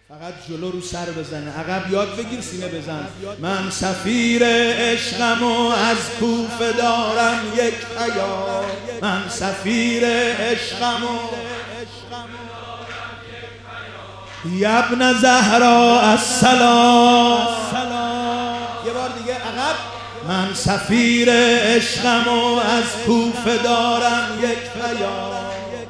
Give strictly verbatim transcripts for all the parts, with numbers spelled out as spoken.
فقط جلو رو سر بزنه، عقب یاد بگیر سینه بزن. من سفیر عشقم و از کوفه دارم یک پیام، من سفیر عشقم و یبن زهرا السلام. یه بار دیگه عقب. من سفیر عشقم و از کوفه دارم یک پیام،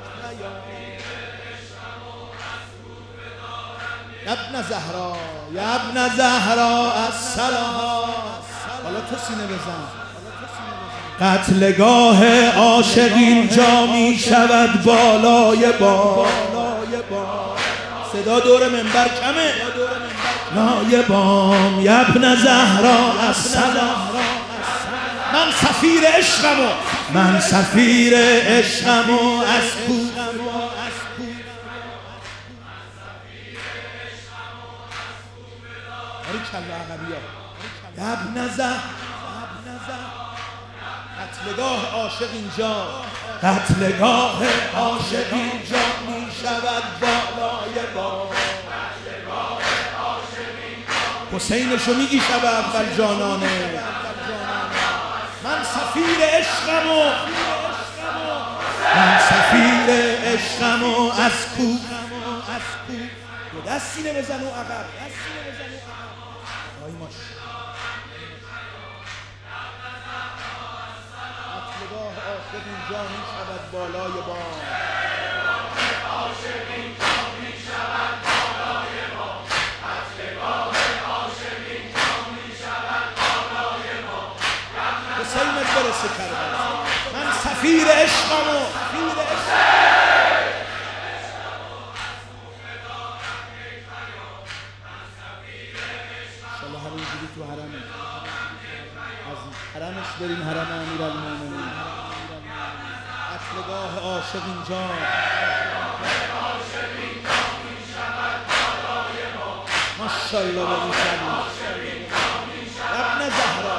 یبن زهرا یبن زهرا السلام. حالا تو سینه بزن. قتلگاه عاشقین جا می شود بالای بام، صدا دور منبر کمه، لای بام. یبن زهرا السلام. من سفیر عشقم و من سفیر عشقم و از کوفه یبن زهرا. قتلگاه عاشق اینجا، قتلگاه عاشق اینجا می شود بالای بام. حسینشو میگی شب اول جانانه. من سفیر عشقم و من سفیر عشقم و از کو دو دست سینه بزن و عقب. آی ماش قتلگاه عاشق اینجا می شود بالای بام. حسینت برسه کربلا. من سفیر عشقم و انشالله همینجوری تو حرمه، از حرمش بریم حرم امیرالمومنین. قتلگاه عاشق اینجا، ماشاءالله به این شبیه. یبن زهرا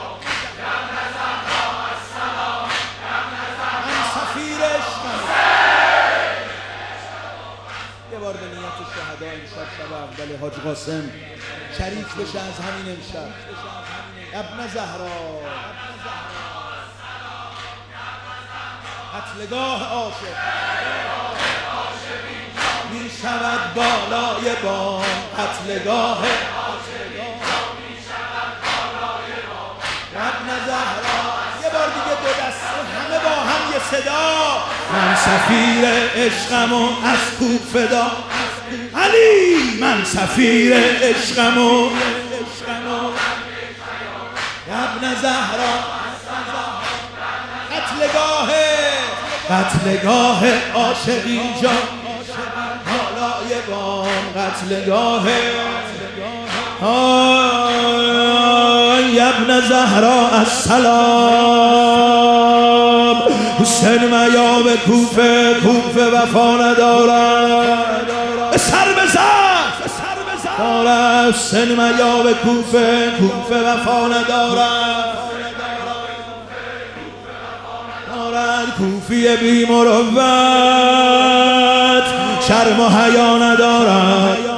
یه بار به نیت شهدا امشب شب اول حاج قاسم شریک بشه از همین امشب. یبن زهرا قتلگاه عاشق می شود بالای بام. قتلگاه یبن زهرا. یه بار دیگه دو دست همه با هم یه صدا. من سفیر عشقم و از کوفه دارم علی. من سفیر عشقم و یبن زهرا. قتلگاه قتلگاه عاشق اینجا بالای بام. قتلگاه یبن زهرا السلام. حسین میا به کوفه، کوفه وفا ندارد. سر بزن دارد. حسین میا به کوفه، کوفه وفا ندارد. دارد کوفی بی مروت، شرم و حیا ندارد.